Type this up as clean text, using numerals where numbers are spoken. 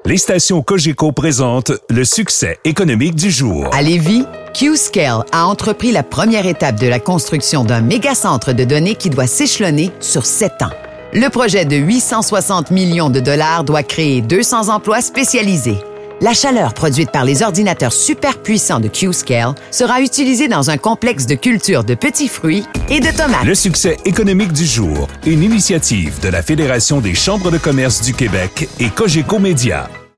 Les stations Cogeco présentent le succès économique du jour. À Lévis, Qscale a entrepris la première étape de la construction d'un mégacentre de données qui doit s'échelonner sur 7 ans. Le projet de 860 millions de dollars doit créer 200 emplois spécialisés. La chaleur produite par les ordinateurs superpuissants de Qscale sera utilisée dans un complexe de culture de petits fruits et de tomates. Le succès économique du jour, une initiative de la Fédération des chambres de commerce du Québec et Cogeco Média.